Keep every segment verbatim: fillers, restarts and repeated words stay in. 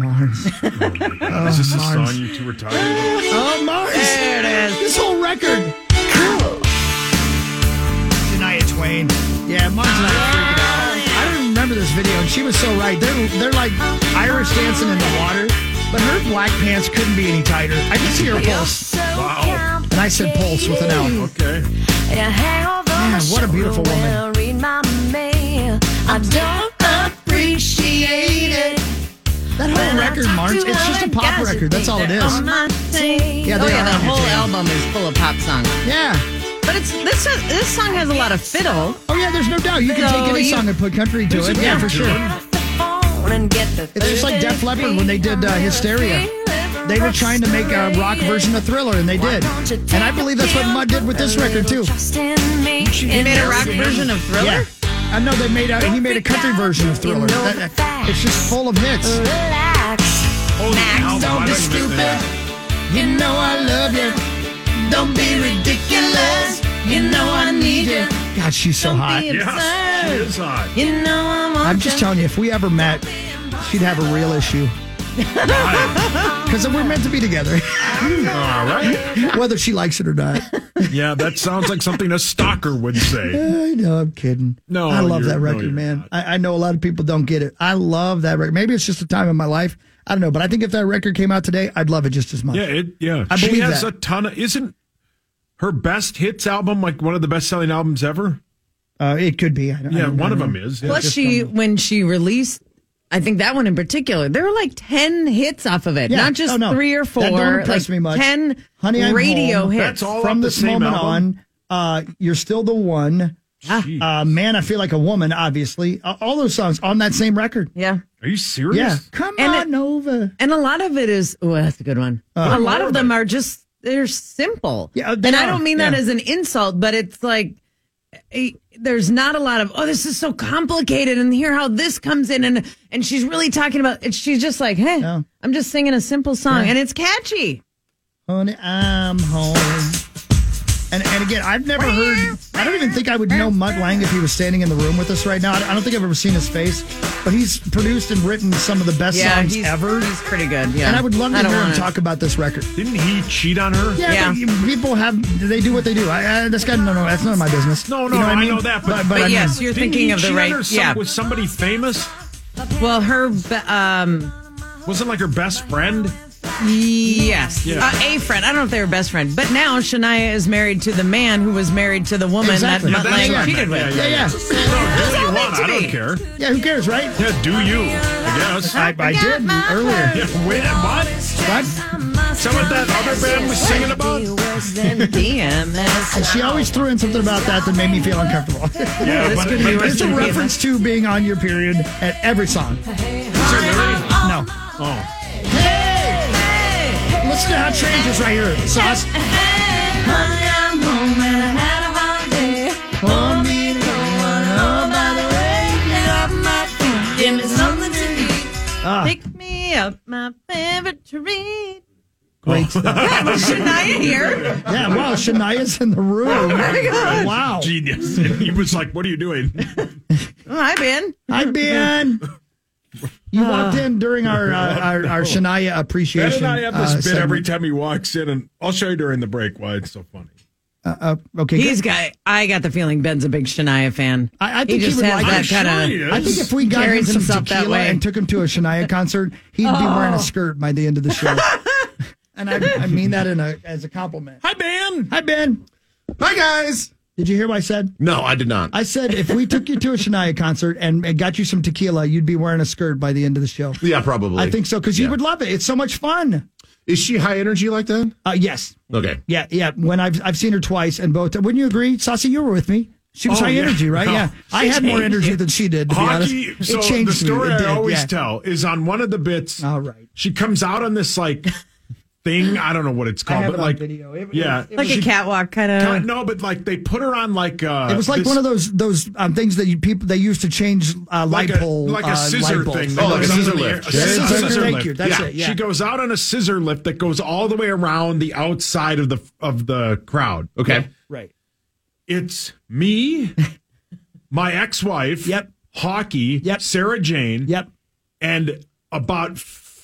Mars. Oh, oh, is this Mars. a song you two were talking about? Oh, Mars. There it is. This whole record. Cool. Shania Twain. Yeah, Mars and I are freaking out. I don't remember this video, and she was so right. They're, they're like Irish dancing in the water, but her black pants couldn't be any tighter. I can see her pulse. Wow. And I said pulse with an L. Okay. Man, what a beautiful woman. I don't appreciate it. That whole record, Mars, it's just a pop record. That's all it is. Yeah, oh, yeah, the whole album is full of pop songs. Yeah. But it's this this song has a lot of fiddle. Oh, yeah, there's no doubt. You can So take any you- song and put country to it. Yeah, for sure. It's just like Def Leppard when they did uh, Hysteria. They were trying to make a rock version of Thriller, and they did. And I believe that's what Mud did with this record, too. He made a rock version of Thriller? Yeah. I know they made a, he made a country version of Thriller. That- that- it's just full of hits. Holy hell, Don't I be don't admit stupid. that. You know I love you. Don't be ridiculous. You know I need you. God, she's so hot. Yes, she is hot. You know I'm I'm just telling you, if we ever met, she'd have a real issue. Because we're meant to be together. All right. Whether she likes it or not. Yeah, that sounds like something a stalker would say. I know, I'm kidding. No, I love you're- that no, record, you're man. not. I, I know a lot of people don't get it. I love that record. Maybe it's just a time in my life. I don't know, but I think if that record came out today, I'd love it just as much. Yeah, it, yeah. I she believe has that. a ton of. Isn't her best hits album like one of the best selling albums ever? Uh, it could be. I don't, I Yeah, don't- I one of don't them know. is. Yeah. Plus, she when she released, I think that one in particular, there were like ten hits off of it, Yeah. not just Oh, no. three or four. That don't impress like me much. Ten Honey, I'm radio Home. hits. That's all From off the this same moment album? on, uh, You're Still the One. Jeez. Uh, Man, I Feel Like a Woman, obviously. Uh, all those songs on that same record. Yeah. Are you serious? Yeah. Come And on it- over. And a lot of it is, oh, that's a good one. Uh, a lot of them are just, they're simple. Yeah, they and I are. don't mean that Yeah. as an insult, but it's like, eh, there's not a lot of, oh, this is so complicated. And hear how this comes in. And and she's really talking about it. She's just like, hey, Yeah. I'm just singing a simple song. Yeah. And it's catchy. Honey, I'm home. And and again, I've never heard, I don't even think I would know Mutt Lang if he was standing in the room with us right now. I I don't think I've ever seen his face, but he's produced and written some of the best Yeah, songs he's, ever. he's pretty good. Yeah. And I would love to I don't hear him wanna- talk about this record. Didn't he cheat on her? Yeah, Yeah. but people have, they do what they do. I, I, this guy, no, no, that's none of my business. No, no, You know what I mean? know that, but- But I mean, yes, you're Didn't thinking he of the cheat on right. her some- Yeah. with somebody famous? Well, her, be- um, Wasn't like her best friend? yes, Yeah. uh, a friend. I don't know if they were best friend, but now Shania is married to the man who was married to the woman Exactly. that Yeah, Mutt that's Lang what I cheated meant. with. yeah, yeah. No, do what you want. I don't care. Yeah, who cares, right? Yeah, do you? I guess. I, I did earlier. Yeah, wait, what? What? Some of that other band was singing about? D M S. And she always threw in something about that that made me feel uncomfortable. Yeah, this but, could be but worse It's a than reference to being on your period at every song. is there really? No. Oh. Hey! Listen to how it changes right here. Sauce. Honey, I'm home and I had a holiday. Want me to go on, oh, by the way, Get off my feet, give me something to eat. Ah, Pick me up, my favorite treat. great stuff. Yeah, was Shania here? Yeah, wow, Shania's in the room. Wow. Genius. And he was like, what are you doing? Oh, hi, Ben. Hi, Ben. You walked in during our uh, our, our Shania Ben appreciation. and I have this uh, bit segment. every time he walks in, and I'll show you during the break why it's so funny. Uh, uh, okay, He's good. got. I got the feeling Ben's a big Shania fan. I, I think he just would has like that I'm sure kind he of. is. I think if we got him carries some himself that tequila way. and took him to a Shania concert, he'd be wearing a skirt by the end of the show. And I, I mean that in a as a compliment. Hi, Ben. Hi, Ben. Hi, guys. Did you hear what I said? No, I did not. I said if we took you to a Shania concert and, and got you some tequila, you'd be wearing a skirt by the end of the show. Yeah, probably. I think so because you Yeah. would love it. It's so much fun. Is she high energy like that? Uh, yes. Okay. Yeah, yeah. When I've I've seen her twice and both. Wouldn't you agree, Saucy? You were with me. She was Oh, high yeah. energy, right? No. Yeah. I had more energy than she did. To Hockey. be honest, So it changed the story me. It I did, always yeah. tell is on one of the bits. All right. She comes out on this like thing. I don't know what it's I called, have but it on like video. It- it yeah, was- it Like a she- catwalk kind God, of. no, but like they put her on like uh, It was like this- one of those those um, things that you people they used to change uh, like light a, pole, like uh, a scissor light bulbs. thing. Oh, like a that goes scissor in the air. lift. A Yeah, scissor, scissor scissor Thank lift. you. That's yeah. it, yeah. She goes out on a scissor lift that goes all the way around the outside of the of the crowd. Okay. Right. It's me, my ex-wife, Yep. Hockey, Yep. Sarah Jane, Yep. and about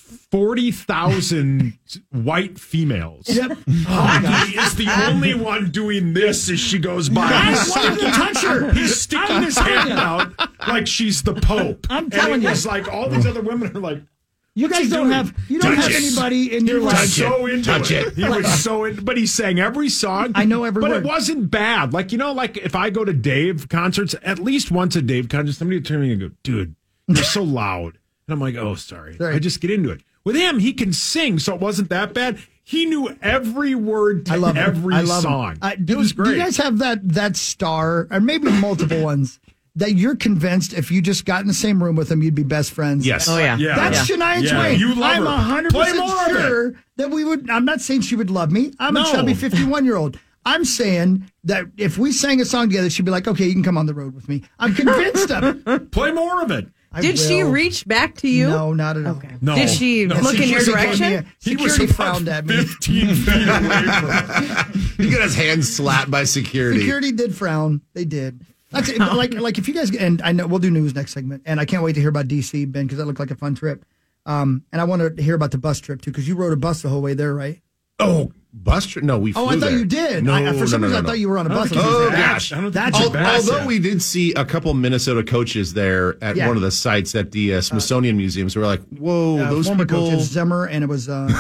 forty thousand white females. Yep. Oh, he is the only one doing this as she goes by. I He's wanted to sticking, touch her. he's sticking his hand out like she's the Pope. I'm telling you. It's like all these other women are like, You guys you don't doing? have you don't Touch have it. anybody in he your was life. so into Touch it. it. He was so in, but he sang every song. I know every but word. it wasn't bad. Like, you know, like if I go to Dave concerts, at least once a Dave concert, somebody would turn to me and go, dude, you're so loud. And I'm like, oh, sorry. Sorry. I just get into it. With him, he can sing, so it wasn't that bad. He knew every word to I love every it. I love song. It, uh, it do, was do great. you guys have that that star, or maybe multiple ones, that you're convinced if you just got in the same room with them, you'd be best friends? Yes. Oh, yeah. Yeah. That's yeah. Shania Yeah. Twain. You love I'm her. one hundred Play percent more of it. sure that we would. I'm not saying she would love me. I'm No. a chubby fifty-one-year-old. I'm saying that if we sang a song together, she'd be like, okay, you can come on the road with me. I'm convinced of it. Play more of it. I Did she will. reach back to you? No, not at all. Okay. No. Did she No. look She in your just gave direction? me a- He was Security about frowned at me. fifteen feet away from He got his hand slapped by security. Security did frown. They did. That's it. like like if you guys and I know we'll do news next segment, and I can't wait to hear about D C, Ben, because that looked like a fun trip. Um, and I want to hear about the bus trip too, because you rode a bus the whole way there, right? Oh, bus trip? No, we flew Oh, I thought there. you did. No, I, for some no, no, reason, no, I thought you were on a I don't bus. think I was Oh, like, gosh. I don't think That's it's Al- bad although yet. we did see a couple Minnesota coaches there at Yeah. one of the sites at the uh, Smithsonian museums, we were like, whoa, uh, those former people. coach, it's Zimmer, and it was uh,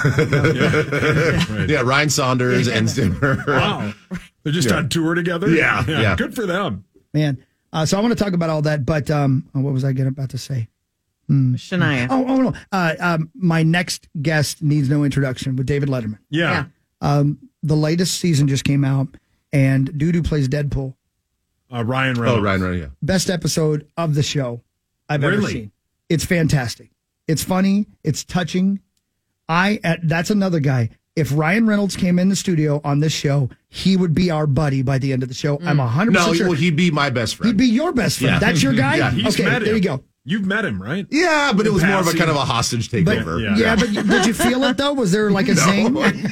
Right. Yeah, Ryan Saunders and Zimmer. Wow. They're just Yeah. on tour together? Yeah, yeah. Good for them. man. Uh, so I want to talk about all that, but um, oh, what was I getting about to say? Shania. Oh, oh no. Uh, um, my next guest needs no introduction with David Letterman. Yeah. Yeah. Um, the latest season just came out, and Dudu plays Deadpool. Uh, Ryan Reynolds. Oh, Ryan, Ryan, yeah. Best episode of the show I've ever Really? seen. It's fantastic. It's funny. It's touching. I uh, that's another guy. If Ryan Reynolds came in the studio on this show, he would be our buddy by the end of the show. I'm one hundred No, percent sure. well, he'd be my best friend. He'd be your best friend. Yeah. That's your guy? Yeah, He's okay, met there him. you go. You've met him, right? yeah, but it was more of a Passing. kind of a hostage But, takeover. Yeah. yeah, but you- did you feel it though? Was there like a zing?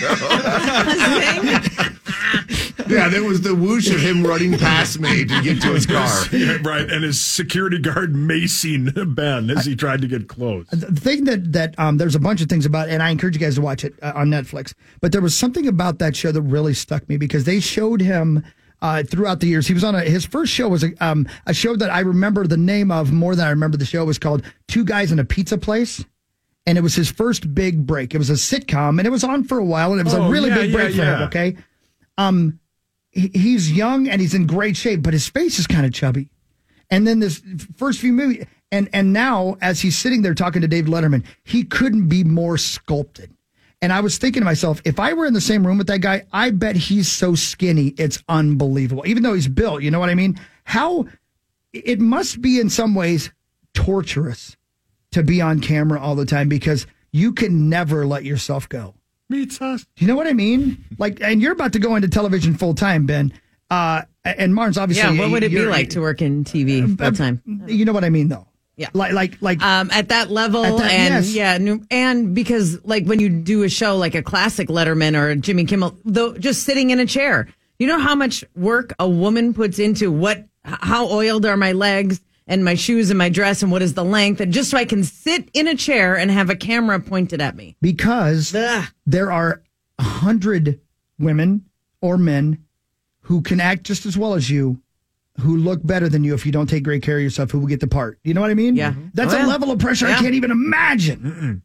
Yeah, there was the whoosh of him running past me to get to his car. Yeah, right. And his security guard macing Ben as he tried to get close. The thing that that um, there's a bunch of things about, and I encourage you guys to watch it uh, on Netflix. But there was something about that show that really stuck me because they showed him uh, throughout the years. He was on a, his first show was a, um, a show that I remember the name of more than I remember the show. It was called Two Guys in a Pizza Place. And it was his first big break. It was a sitcom, and it was on for a while, and it was Oh, a really yeah, big yeah, break for yeah. him. Okay, um, he, he's young and he's in great shape, but his face is kind of chubby. And then this first few movies, and and now as he's sitting there talking to Dave Letterman, he couldn't be more sculpted. And I was thinking to myself, if I were in the same room with that guy, I bet he's so skinny, it's unbelievable. Even though he's built, you know what I mean? How it must be in some ways torturous to be on camera all the time because you can never let yourself go. Meets us. Do you know what I mean? Like, and you're about to go into television full time, Ben. Uh, and Martin's obviously. Yeah, what would it be you're- like to work in T V full time? You know what I mean, though. Yeah. Like, like, like. Um, at that level, At that- and yes. yeah, nu- and because like when you do a show like a classic Letterman or Jimmy Kimmel, though, just sitting in a chair, you know how much work a woman puts into what, h- how oiled are my legs and my shoes and my dress and what is the length, and just so I can sit in a chair and have a camera pointed at me. because Ugh. there are a hundred women or men who can act just as well as you, who look better than you if you don't take great care of yourself, who will get the part. You know what I mean? Yeah. That's Oh, a yeah. level of pressure I Yeah. can't even imagine. Mm-mm.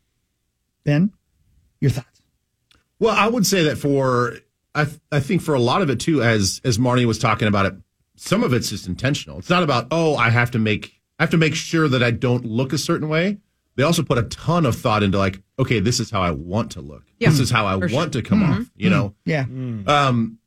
Ben, your thoughts? Well, I would say that for I th- I think for a lot of it too, as as Marnie was talking about it, some of it's just intentional. It's not about oh, I have to make I have to make sure that I don't look a certain way. They also put a ton of thought into like, okay, this is how I want to look. Yeah, this is how I for want sure. to come off. You know, Yeah. um,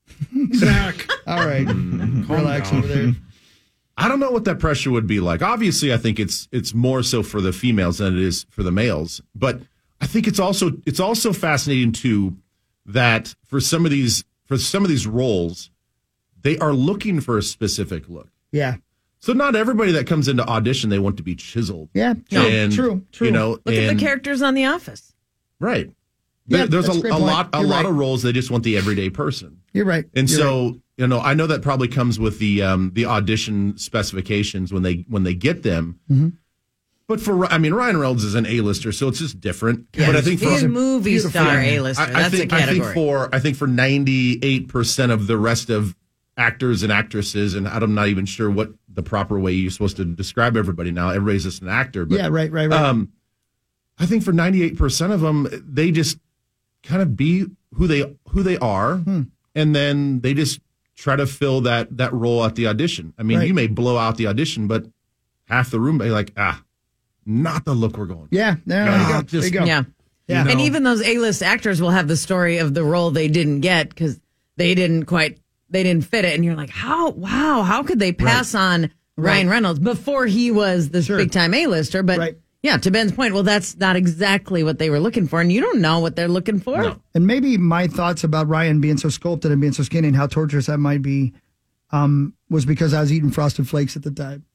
Zach. All right. Relax down. over there. I don't know what that pressure would be like. Obviously, I think it's it's more so for the females than it is for the males. But I think it's also it's also fascinating too that for some of these for some of these roles, they are looking for a specific look. Yeah. So not everybody that comes into audition they want to be chiseled. Yeah. True. And, true. True. You know, Look at and- the characters on The Office. right. Yeah, There- there's a, that's a great a point. lot a You're lot right. of roles they just want the everyday person. You're right. And You're so, right. you know, I know that probably comes with the um, the audition specifications when they when they get them. Mm-hmm. But for, I mean, Ryan Reynolds is an A-lister, so it's just different. Yeah, but I think for he's a movie star A-lister. I, I That's think, a category. I think for I think for ninety-eight percent of the rest of actors and actresses, and I'm not even sure what the proper way you're supposed to describe everybody now. Everybody's just an actor. But, yeah, right, right, right. Um, I think for ninety-eight percent of them, they just kind of be who they who they are, hmm. and then they just try to fill that that role at the audition. I mean, right. you may blow out the audition, but half the room may like, ah, not the look we're going for. Yeah, there, there, you go. Just, there you go. Yeah. Yeah. And You know. even those A-list actors will have the story of the role they didn't get because they didn't quite, they didn't fit it. And you're like, how, wow, how could they pass right. on Ryan right. Reynolds before he was this sure. big time A-lister? But right. yeah, to Ben's point, well, that's not exactly what they were looking for. And you don't know what they're looking for. No. And maybe my thoughts about Ryan being so sculpted and being so skinny and how torturous that might be um, was because I was eating Frosted Flakes at the time.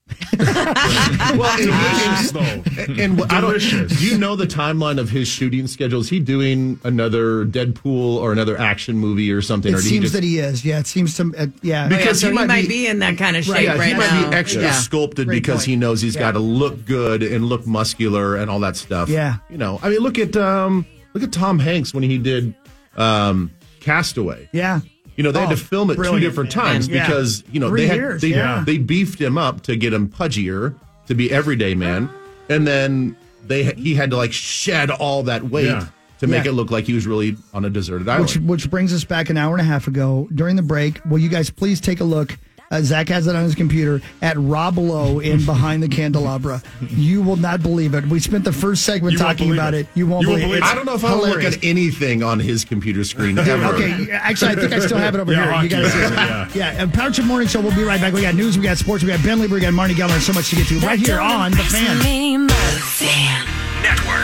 well, delicious though. And, and I don't, do you know the timeline of his shooting schedule? Is he doing another Deadpool or another action movie or something? It or seems he just, that he is. Yeah, it seems to. Uh, yeah, Because oh, yeah, so he he might might be- be, in that kind of shape yeah, right he might now. be extra Yeah. sculpted Great because point. he knows he's Yeah. got to look good and look muscular and all that stuff. Yeah. you know. I mean, look at um, look at Tom Hanks when he did um, Castaway. yeah. You know, they Oh, had to film it two brilliant, different man. times Yeah. because, you know, Three they had years, they, yeah. they beefed him up to get him pudgier to be everyday man. And then they he had to like shed all that weight Yeah. to make Yeah. it look like he was really on a deserted island. Which which brings us back an hour and a half ago during the break. Will you guys please take a look? Uh, Zach has it on his computer at Rob Lowe in Behind the Candelabra. You will not believe it. We spent the first segment You won't talking believe about it. it. You won't You won't believe it. believe I don't know if I would look Hilarious. at anything on his computer screen ever. Okay, actually, I think I still have it over Yeah, here. You hockey, got to see it. yeah. Yeah, and Power Trip Morning Show. We'll be right back. We got news, we got sports, we got Ben Lieber, we got Marnie Geller, and so much to get to right here on The Fan. Network.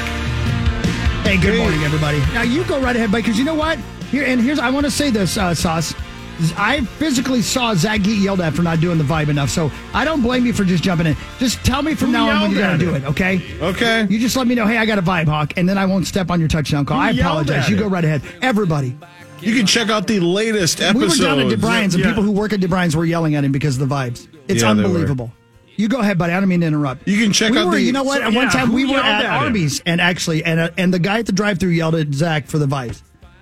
Hey, good morning, everybody. Now you go right ahead, because you know what? Here and here's I want to say this, uh, Sauce. I physically saw Zach get yelled at for not doing the vibe enough, so I don't blame you for just jumping in. Just tell me from Who now on when yelled you're going at to do him? it, okay? Okay. You just let me know, hey, I got a vibe, Hawk, and then I won't step on your touchdown call. Who I yelled apologize. at You him? go right ahead. Everybody. You can check out the latest We were episode. down at DeBrien's, and Yeah. people who work at DeBrien's were yelling at him because of the vibes. It's Yeah, they were. unbelievable. You go ahead, buddy. I don't mean to interrupt. You can check we out were, the- You know what? So, At one yeah, time, who we were yelled at, at him? Arby's, and actually, and uh, and the guy at the drive-thru yelled at Zach for the vibes.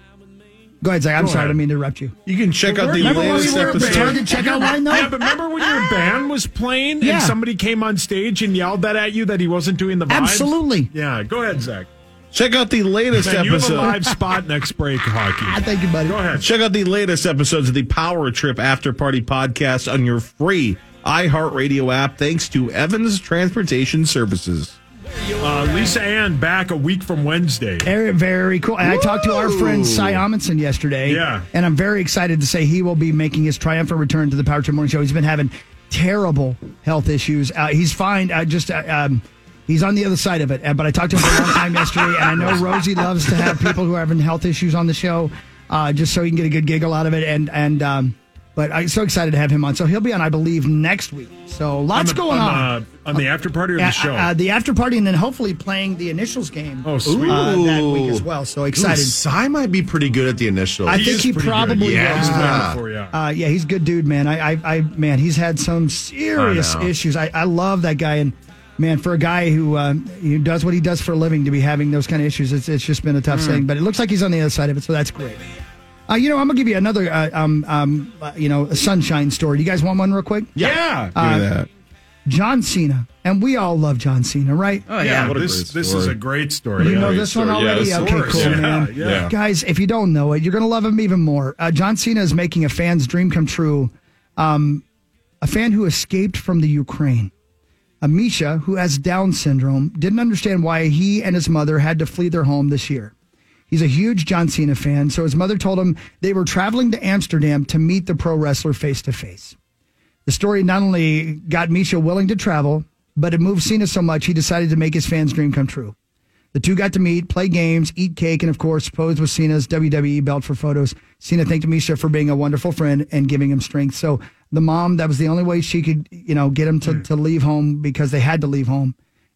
Go ahead, Zach. I'm Go sorry. I ahead. didn't mean to interrupt you. You can check out the Remember when we latest were at the episode. Target checkout line, though? Yeah, but remember when your band was playing Yeah. and somebody came on stage and yelled that at you that he wasn't doing the vibes? Absolutely. Yeah, go ahead, Zach. Check out the latest Man, you have a episode. live spot next break, Hockey. Ah, thank you, buddy. Go ahead. Check out the latest episodes of the Power Trip After Party podcast on your free iHeartRadio app, thanks to Evans Transportation Services. Uh, Lisa Ann back a week from Wednesday. Very, very cool. And I talked to our friend Cy Amundsen yesterday. Yeah. And I'm very excited to say he will be making his triumphant return to the Power Trip Morning Show. He's been having terrible health issues. Uh, he's fine. I just, uh, um, he's on the other side of it. Uh, But I talked to him for a long time yesterday, and I know Rosie loves to have people who are having health issues on the show, uh, just so he can get a good giggle out of it. And, and, um, but I'm so excited to have him on. So he'll be on, I believe, next week. So lots on the, going on. on. The, on the after party or the Uh, show? uh, the after party, and then hopefully playing the initials game Oh, sweet. uh, that week as well. So Ooh, excited. Cy might be pretty good at the initial. I He think is he pretty probably good. Yeah. He's will. played Yeah. before, yeah. Uh, yeah, he's a good dude, man. I, I, I man, he's had some serious I know. issues. I, I love that guy, and man, for a guy who uh, who does what he does for a living to be having those kind of issues, it's it's just been a tough Hmm. thing. But it looks like he's on the other side of it, so that's great. Uh, you know, I'm gonna give you another, uh, um, um, uh, you know, a sunshine story. Do you guys want one real quick? Yeah. Give me that. John Cena, and we all love John Cena, right? Oh, Yeah, yeah. What a this, great this story. is a great story. You Yeah. know great this one story. already? Yes, of Okay, course. cool, Yeah, man. yeah. Guys, if you don't know it, you're going to love him even more. Uh, John Cena is making a fan's dream come true. Um, a fan who escaped from the Ukraine. Amisha, who has Down syndrome, didn't understand why he and his mother had to flee their home this year. He's a huge John Cena fan, so his mother told him they were traveling to Amsterdam to meet the pro wrestler face to face. The story not only got Misha willing to travel, but it moved Cena so much he decided to make his fans' dream come true. The two got to meet, play games, eat cake, and of course, pose with Cena's W W E belt for photos. Cena thanked Misha for being a wonderful friend and giving him strength. So the mom, that was the only way she could, you know, get him to, to leave home because they had to leave home.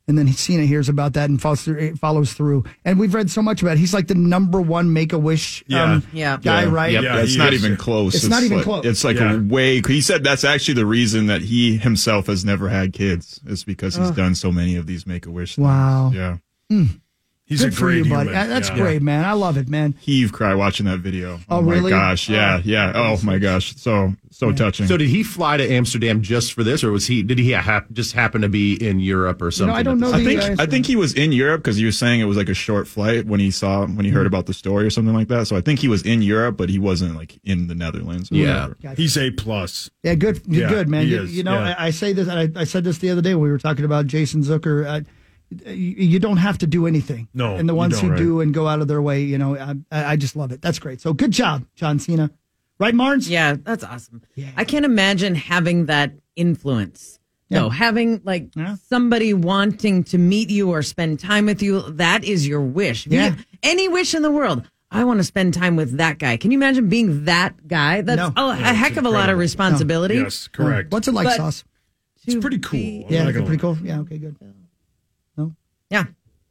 And then Cena hears about that and follows through, follows through. And we've read so much about it. He's like the number one Make-A-Wish um, Yeah. guy, Yeah. right? Yep. Yeah, That's he not is. even close. It's not even like, close. It's like Yeah. a way. He said that's actually the reason that he himself has never had kids is because he's done so many of these Make-A-Wish things. Wow. Yeah. He's Good a for great you, buddy. human. That's Yeah. great, man. I love it, man. Heave cry watching that video. Oh, my really? gosh. Yeah. Yeah. Oh my gosh. So, so touching. So did he fly to Amsterdam just for this, or was he? Did he ha- just happen to be in Europe or something? I don't know at the I the think guys- I think he was in Europe because he was saying it was like a short flight when he saw when he heard Mm-hmm. about the story or something like that. So I think he was in Europe, but he wasn't like in the Netherlands. Or Yeah. whatever. He's A plus. Yeah, good, Yeah, good, man. he You, is, you know, yeah. I, I say this, and I, I said this the other day when we were talking about Jason Zucker. Uh, you, you don't have to do anything. No, and the you ones don't, who right. do and go out of their way, you know, I, I just love it. That's great. So good job, John Cena. Right, Marnes? Yeah, that's awesome. I can't imagine having that influence. Yeah. No, having like Yeah. somebody wanting to meet you or spend time with you, that is your wish. If you Yeah. have any wish in the world. I want to spend time with that guy. Can you imagine being that guy? That's No. a, a heck of a lot of incredible. responsibility. Yes, correct. What's it like, But- Sauce? It's pretty cool. I'm Yeah, not gonna pretty lie. cool. Yeah, okay, good. No? Yeah.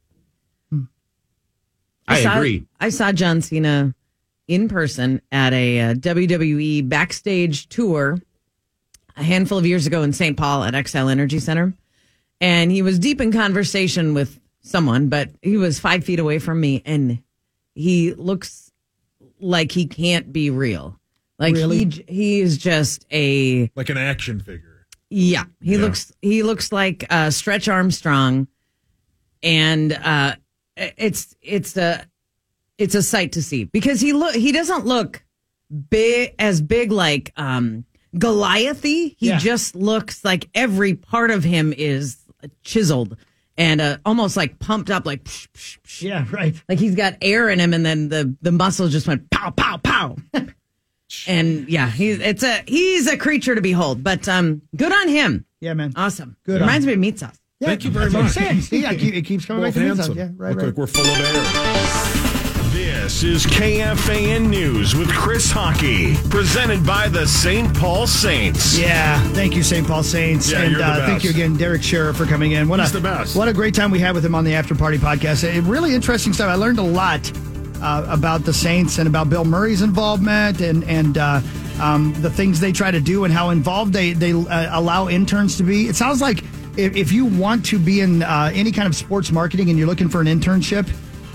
I saw, agree. I saw John Cena in person at a uh, W W E backstage tour a handful of years ago in Saint Paul at X L Energy Center. And he was deep in conversation with someone, but he was five feet away from me, and he looks like he can't be real. Like Really? he he is just a Like an action figure. yeah. He Yeah. looks he looks like uh, Stretch Armstrong, and uh, it's it's a it's a sight to see because he look he doesn't look big as big like um, Goliathy. He Yeah. just looks like every part of him is chiseled and uh, almost like pumped up, like psh, psh, psh. Yeah, right. Like he's got air in him, and then the the muscles just went pow pow pow. And yeah, he's it's a he's a creature to behold. But um, good on him. Yeah, man. Awesome. Good Reminds on me of meat sauce. Yeah, Thank you very that's what I'm much. saying. See, I keep, it keeps coming Both back to me. handsome. Yeah, right, Look right. like we're full of air. This is K F A N News with Chris Hockey, presented by the Saint Paul Saints. Yeah, thank you, Saint Paul Saints, Yeah, and you're the uh, thank best. you again, Derek Scherer, for coming in. What He's a, the best. What a great time we had with him on the After Party podcast. It, really interesting stuff. I learned a lot uh, about the Saints and about Bill Murray's involvement and and uh, um, the things they try to do and how involved they they uh, allow interns to be. It sounds like if, if you want to be in uh, any kind of sports marketing and you're looking for an internship,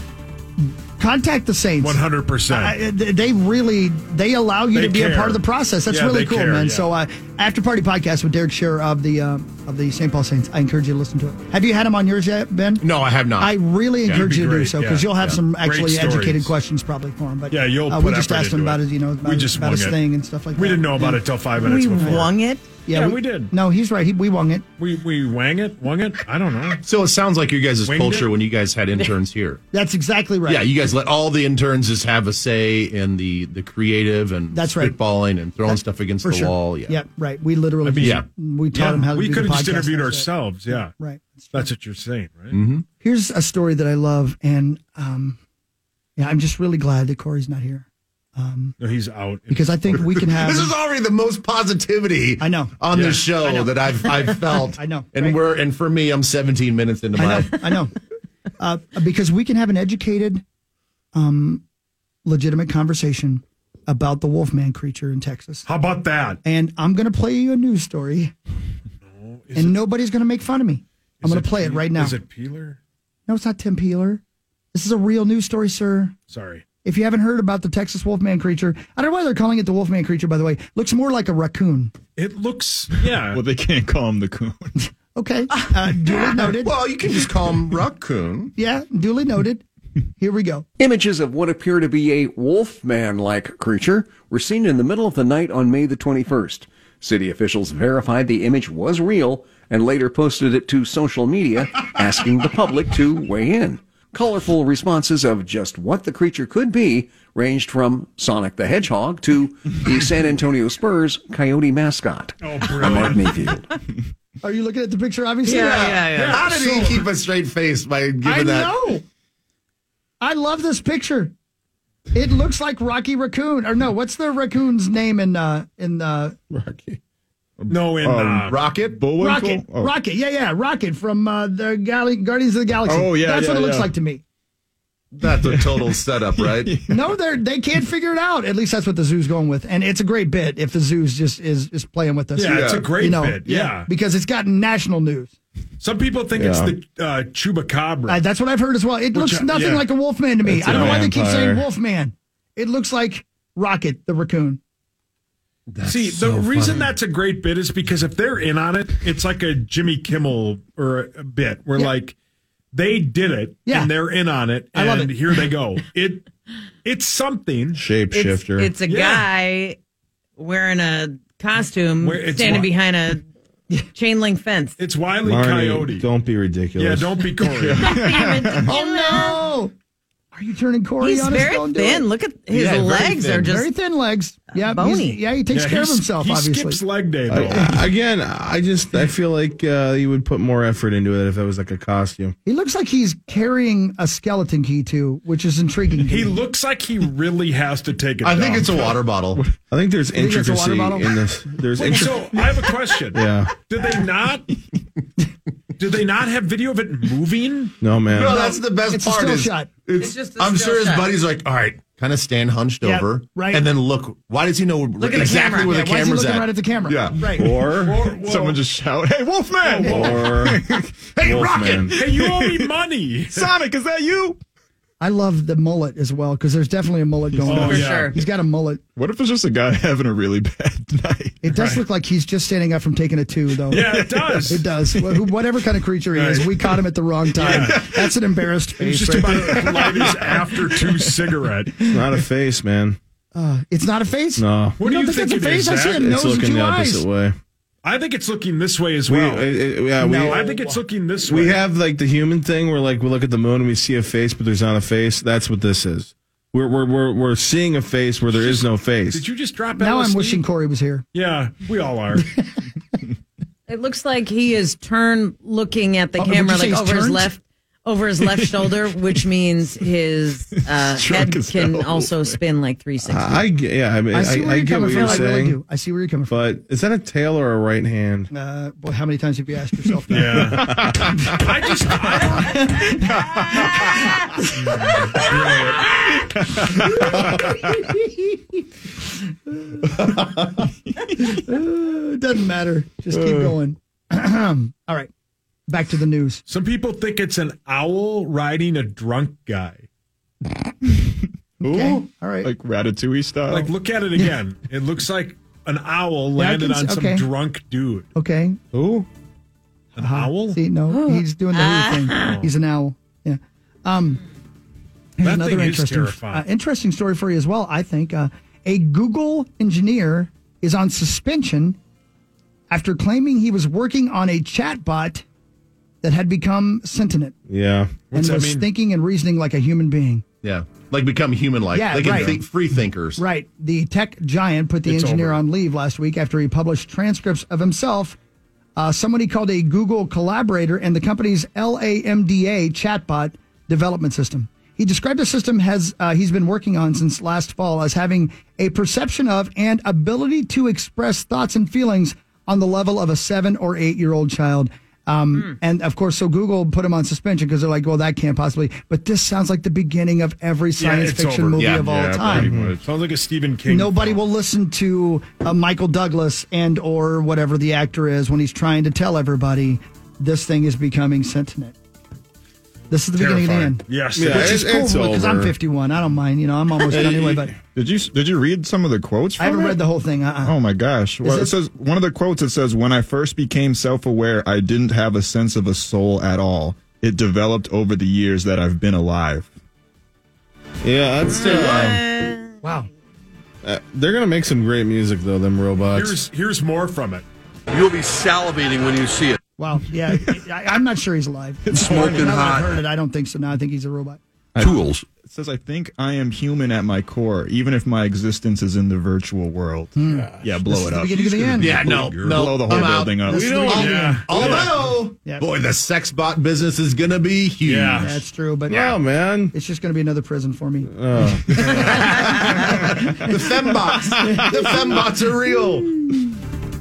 contact the Saints. one hundred percent. Uh, they really they allow you They to be a care. part of the process. That's Yeah, really they cool, care, man. yeah. So, uh, After Party podcast with Derek Scherer of the uh, of the Saint Paul Saints. I encourage you to listen to it. Have you had him on yours yet, Ben? No, I have not. I really Yeah, encourage it'd be you to do great, so because yeah, you'll have yeah. some Great actually stories. educated questions probably for him. But Yeah, you'll uh, put we just effort asked him into about it. his, you know, about, We just about wung his it. thing and stuff like that. We didn't know about Yeah. it till five minutes We before. wung it. Yeah, we did. No, he's right. He, we wung it. We we wang it, wung it. I don't know. So it sounds like you guys' Winged culture it? when you guys had interns here. That's exactly right. Yeah, you guys let all the interns just have a say in the the creative and That's right. spitballing and throwing stuff against for the sure. wall. Yeah. yeah, right. We literally, I mean, just- we taught Yeah, him how to we do could the have just podcast. interviewed That's right. ourselves. Yeah, Right. That's what you're saying, right? Mm-hmm. Here's a story that I love, and um, yeah, I'm just really glad that Corey's not here. No, he's out Because I think we can have. This is already the most positivity I know. on Yeah. this show I know. that I've I've felt. I know, And right. we're and for me, I'm seventeen minutes into I my know, I know. Uh, because we can have an educated, um, legitimate conversation about the Wolfman creature in Texas. How about that? And I'm going to play you a news story, Is and it- nobody's going to make fun of me. I'm is going to play it Pe- right now. Is it Peeler? No, it's not Tim Peeler. This is a real news story, sir. Sorry. If you haven't heard about the Texas Wolfman creature, I don't know why they're calling it the Wolfman creature, by the way. Looks more like a raccoon. It looks. Yeah. Well, they can't call him the coon. Okay. Uh, duly noted. Well, you can just call him Raccoon. Yeah, duly noted. Here we go. Images of what appear to be a wolfman-like creature were seen in the middle of the night on May the twenty-first. City officials verified the image was real and later posted it to social media, asking the public to weigh in. Colorful responses of just what the creature could be ranged from Sonic the Hedgehog to the San Antonio Spurs coyote mascot. Oh, I'm Mark brilliant. Mayfield. Are you looking at the picture, obviously? Yeah, yeah, yeah. How did he keep a straight face by giving I that? know. I love this picture. It looks like Rocky Raccoon. Or no, what's the raccoon's name in uh in uh Rocky. No, in Um, uh, Rocket? Bullwinkle? Rocket, Oh. Rocket, yeah, yeah, Rocket from uh, the Gal- Guardians of the Galaxy. Oh, yeah, that's yeah, what it looks yeah. like to me. That's a total setup, right? No, they they can't figure it out. At least that's what the zoo's going with, and it's a great bit if the zoo's just is is playing with us. yeah, it's a great you know, bit. Yeah. because it's gotten national news. Some people think it's the uh, Chupacabra. Uh, that's what I've heard as well. It looks uh, nothing yeah. like a Wolfman to me. It's I don't a know why they keep saying vampire. Wolfman. It looks like Rocket the raccoon. See, the reason that's a great bit is because if they're in on it, it's like a Jimmy Kimmel or a bit where Yeah. like they did it Yeah. and they're in on it, I and love it. here they go. It it's something. It's, Shapeshifter. it's a Yeah. guy wearing a costume Where it's standing wa- behind a chain link fence. It's Wile E. Marnie, Coyote. don't be ridiculous. Yeah, don't be Corey. Oh no! Are you turning Corey He's on us? very Don't do thin. it. Look at his Yeah, very legs thin. are just Very thin legs. Yeah, bony. he's- Yeah, he takes Yeah, care of he's- himself. He obviously, skips leg day though. I- again, I just I feel like uh, you would put more effort into it if it was like a costume. he looks like he's carrying a skeleton key too, which is intriguing. to He me. looks like he really has to take it. I think down. it's a water bottle. I think there's think it's a water intricacy bottle? in this. There's Wait, intri- so I have a question. Yeah. Did they not? Did they not have video of it moving? No, man. No, that's the best It's a part. still is shot. It's, It's just a I'm still sure his shot. buddy's like, all right, kind of stand hunched Yeah, over, right. and then look. Why does he know at the exactly camera. where Yeah, the why is he camera's looking at? right at the camera? Yeah. Right. Or Or, Someone just shout, "Hey, Wolfman! or Hey, Wolfman. hey, you owe me money. Sonic, is that you?" I love the mullet as well because there's definitely a mullet going Oh, on. for yeah. sure. He's got a mullet. What if it's just a guy having a really bad night? It does look like he's just standing up from taking a two, though. Yeah, it does. It does. Wh- who- Whatever kind of creature he is, Right. we caught him at the wrong time. Yeah. That's an embarrassed He's face. just right about there. to light his after two cigarette. Not a face, man. It's not a face? No. What do don't you think think it's a it face? is, I see a Zach? nose It's and looking two the eyes. opposite way. I think it's looking this way as We, well. uh, uh, yeah, we, I think it's looking this way. we have like the human thing where like we look at the moon and we see a face, but there's not a face. That's what this is. We're we're we're, we're seeing a face where there is no face. Did you just drop Now L S D? I'm wishing Corey was here. Yeah, we all are. It looks like he is turned looking at the Oh, would camera you say like he's over his turned? left over his left shoulder, which means his uh, Drunk head as can hell. also spin like three sixty. I, I get- yeah. I mean, I I, see where I you're get coming what from. you're I really saying, do. I see where you're coming from. but is that a tail or a right hand? Uh, boy, how many times have you asked yourself that? Yeah. I just. I Uh, it doesn't matter. Just keep going. All right. Back to the news. Some people think it's an owl riding a drunk guy. Okay. All right. Like Ratatouille style. Like, look at it again. It looks like an owl Yeah, I landed can on see- some okay. drunk dude. Okay. Ooh. An owl? See, no, he's doing the who thing. He's an owl. Yeah. Um, here's That another thing is interesting, terrifying. uh, interesting story for you as well. I think uh, a Google engineer is on suspension after claiming he was working on a chatbot that had become sentient Yeah. What's and that was mean? thinking and reasoning like a human being. Yeah, like become human-like. Yeah, they can right. think free thinkers. Right. The tech giant put the It's engineer over. on leave last week after he published transcripts of himself, uh, someone he called a Google collaborator, and the company's LaMDA chatbot development system. He described the system has uh, he's been working on since last fall as having a perception of and ability to express thoughts and feelings on the level of a seven or eight year old child. Um, And of course, so Google put him on suspension because they're like, well, that can't possibly. But this sounds like the beginning of every science it's fiction over. movie Yeah, of all Yeah, time. pretty much. Sounds like a Stephen King. Nobody film. will listen to uh, Michael Douglas and or whatever the actor is when he's trying to tell everybody this thing is becoming sentient. This is the beginning of the Terrifying. end. Yes. Yeah, Which is it's- cool it's because I'm over. fifty-one. I don't mind. You know, I'm almost done anyway. But Did you did you read some of the quotes? From I haven't it? read the whole thing. Uh-uh. Oh my gosh! Well, it- it says one of the quotes. It says, "When I first became self-aware, I didn't have a sense of a soul at all. It developed over the years that I've been alive." Yeah, that's uh, Wow. uh, they're gonna make some great music though. Them robots. Here's here's more from it. You'll be salivating when you see it. Wow. Yeah. I, I'm not sure he's alive. It's smoking Now that hot. I've heard it. I don't think so. Now I think he's a robot. Tools. It says, "I think I am human at my core, even if my existence is in the virtual world." Yeah, blow This is it the up. beginning of the end. Yeah, no, no. blow the whole I'm out. building up. This is the beginning of the end. Although, Yeah. boy, the sex bot business is going to be huge. Yeah. That's true. But Oh man. it's just going to be another prison for me. The fembots. The fembots are real.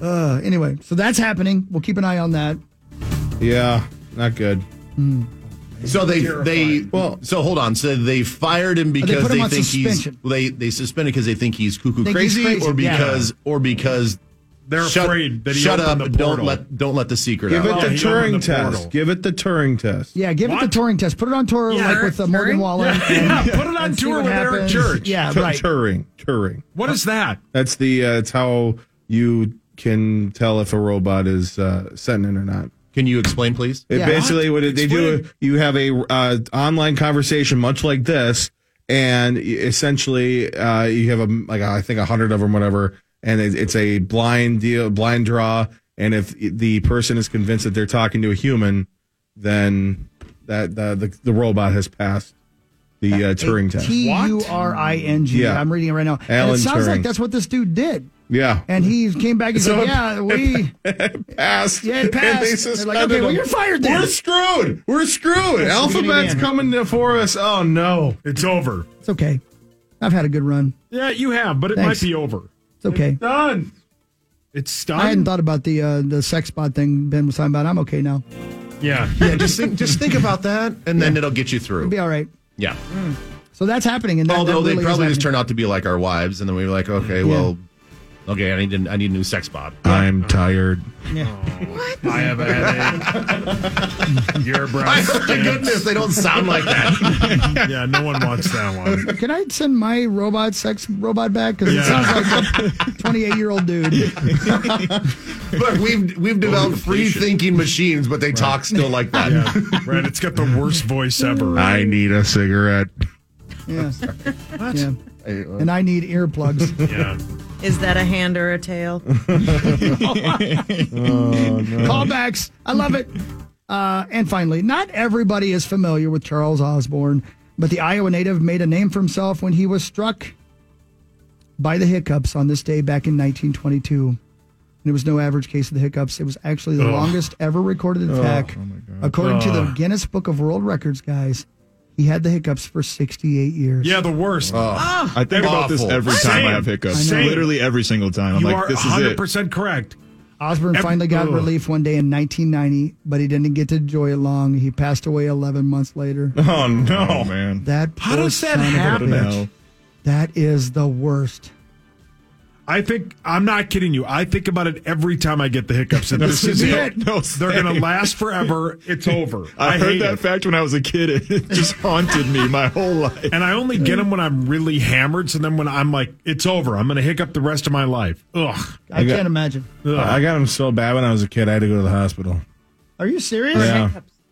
Uh, anyway, so that's happening. We'll keep an eye on that. Yeah, not good. Mm. So they they well. So hold on. So they fired him because they put him they on think suspension. he's they they suspended because they think he's cuckoo Think he's crazy, crazy, or because yeah. or because They're shut, afraid that he shut up. opened the Don't portal. let don't let the secret Give out. it the he opened Turing the test. portal. Give it the Turing test. Yeah, give What? it the Turing test. Put it on tour Yeah, like with uh, Morgan Turing? Wallen. Yeah, and- yeah, put it on and see tour what with Eric happens. Church. Yeah, Tu- right. Turing. Turing. What is that? That's the. Uh, it's how you can tell if a robot is uh, sentient or not. Can you explain, please? It Yeah. basically, what, they do, Explain. you have a uh, online conversation much like this, and essentially, uh, you have a like I think a hundred of them, whatever, and it, it's a blind deal, blind draw, and if the person is convinced that they're talking to a human, then that the the, the robot has passed the uh, Turing test. T U R I N G. Yeah. I'm reading it right now. and Alan it sounds Turing. like that's what this dude did. Yeah, And he came back and So said, it- yeah, we... passed. Yeah, it And they passed. They're suspended like, okay, well, him. you're fired then. We're screwed. We're screwed. That's the beginning Alphabet's again. coming for us. Oh no. It's over. It's okay. I've had a good run. Yeah, you have, but it Thanks. might be over. It's okay. Done. It's I hadn't done. thought about the uh, the sex bot thing Ben was talking about. I'm okay now. Yeah. Yeah, just think just think about that, and then it'll get you through. It'll be all right. Yeah. So that's happening. And that, Although that really they is probably just happening. turn out to be like our wives, and then we were like, okay, well, okay, I need a, I need a new sex bot. I'm tired. I have a headache. Your breath. My goodness, they don't sound like that. Yeah, no one wants that one. Can I send my robot sex robot back? Because Yeah. it sounds like a twenty-eight year old dude. Look, we've we've developed free thinking machines, but they talk still like that. Yeah, right. It's got the worst voice ever. I need a cigarette. Yeah. Yeah. And I need earplugs. Yeah. Is that a hand or a tail? Callbacks. I love it. Uh, and finally, not everybody is familiar with Charles Osborne, but the Iowa native made a name for himself when he was struck by the hiccups on this day back in nineteen twenty-two. And it was no average case of the hiccups. It was actually the Ugh. longest ever recorded attack. According to the Ugh. Guinness Book of World Records, guys, he had the hiccups for sixty-eight years. Yeah, the worst. I think about this Awful. every time Same. I have hiccups. Same. Literally every single time. I'm you like, are this is one hundred it. percent correct. Osborne Every- finally got Ugh. relief one day in nineteen ninety, but he didn't get to enjoy it long. He passed away eleven months later. Oh no, Oh, man. That How poor does that son of a happen? bitch. That is the worst. I think I'm not kidding you. I think about it every time I get the hiccups, and this is it. No, They're going to same. last forever. It's over. I, I, heard hate that it. fact when I was a kid. It just haunted me my whole life. And I only get them when I'm really hammered. So then when I'm like, it's over, I'm going to hiccup the rest of my life. Ugh. I, got- can't imagine. Ugh. I got them so bad when I was a kid. I had to go to the hospital. Are you serious? Yeah,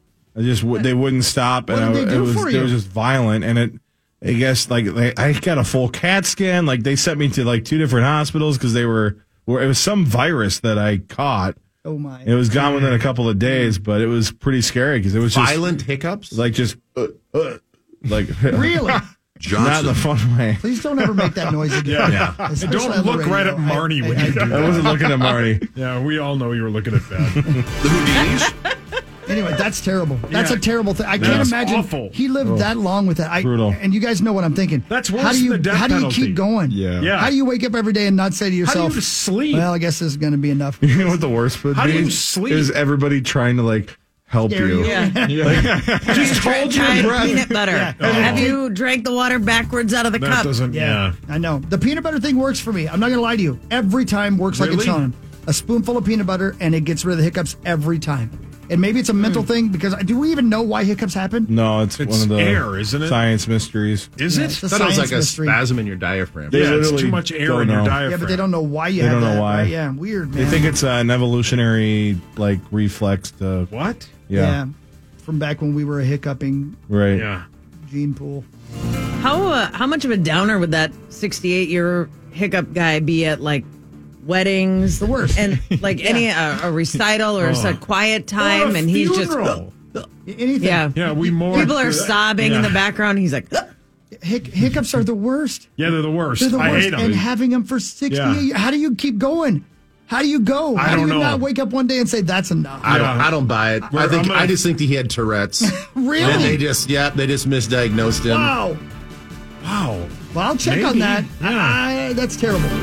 I just w- they wouldn't stop, What and did I, they do it was for it you? was just violent, and it. I guess like they, I got a full CAT scan. Like they sent me to like two different hospitals because they were, were it was some virus that I caught. Oh my! It was gone within a couple of days, but it was pretty scary because it was just Violent hiccups? like just uh, uh, like Really? not in the fun way. Please don't ever make that noise again. Yeah. Especially Don't on the look right radio. at Marnie I- when I- you do I- that. I wasn't looking at Marty. Yeah, we all know you were looking at that. The Houdinis? Anyway, that's terrible. That's Yeah. a terrible thing. I can't That's imagine awful. he lived that long with that. I, Brutal. And you guys know what I'm thinking. That's worse how do than you, the death How do you penalty. keep going? Yeah. Yeah. How do you wake up every day and not say to How yourself, do you sleep? well, I guess this is going to be enough. You know what the worst would How do be? you sleep? Is everybody trying to like help Scare you? you. Yeah. Just hold your Try breath. peanut butter. Have you drank the water backwards out of the That cup? doesn't, yeah. I know. The peanut butter thing works for me. I'm not going to lie to you. Every time works like it's Really? on. A spoonful of peanut butter and it gets rid of the hiccups every time. And maybe it's a mental thing because do we even know why hiccups happen? No, it's, It's one of the air, isn't it? science mysteries. Is Yeah, it? it's a I thought it was science like a mystery. spasm in your diaphragm. They Yeah, it's literally too much air don't in your know. diaphragm. Yeah, but they don't know why you They have don't know that, why. right? Yeah, weird, man. They think it's uh, an evolutionary like reflex to What? yeah, From back when we were a hiccuping right. Yeah. gene pool. How uh, how much of a downer would that sixty-eight year hiccup guy be at like weddings? The worst. And like any uh, a recital or Oh. a quiet time, Or a and he's just funeral. Anything. yeah. Yeah, we mourn. People are sobbing in Yeah. the background. He's like, Hic- hiccups are the worst. Yeah, they're the worst. They're the I worst. hate them. And having them for sixty Yeah. years. How do you keep going? How do you go? I How do don't you know. not wake up one day and say, that's enough? I don't. Yeah. I don't buy it. We're- I think. I'm gonna- I just think he had Tourette's. Really? And they just. Yeah. They just misdiagnosed him. Wow. Wow. Well, I'll check Maybe. on that. Yeah. I- that's terrible.